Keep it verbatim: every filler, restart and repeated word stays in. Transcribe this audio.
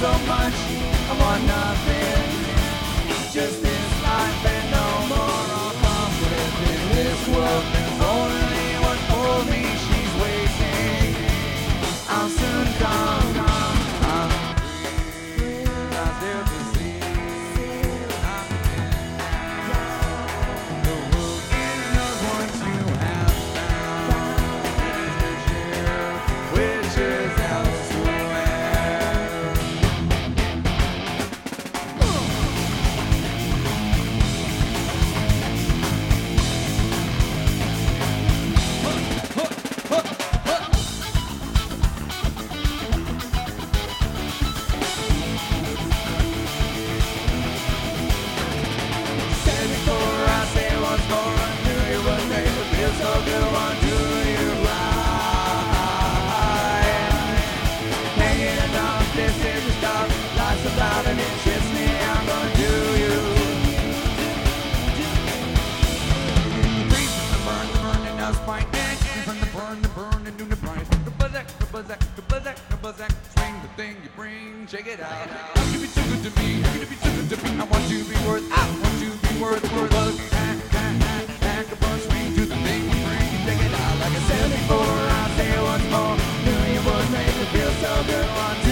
so much, I want nothing. Just this life and no more. I'll come within this world. There's only one for me. She's waiting. I'll soon come. come. I'm free. I dare to see. I'm in now. The world is not what you have found. Which is elsewhere. Said before, I say once more, I knew you would make me feel so good. One, do you right? Hanging enough, this is the stuff. Life's about and it shits me. I'm gonna do you. Free from the burn, the burn, and us fight. From the burn, the burn, and do the price. The buzzak, the buzzak, the buzzak, the buzzak. Swing the thing you bring, check it out. How can you be too good to me? How can you be too good to me? I want you to be worth, I want you to be worth, worth. Buzz, hack, hack, hack, hack, a buzz, swing to the thing you bring, check it out. Like I said before, I'll say it once more. Knew you would make me feel so good. One, two,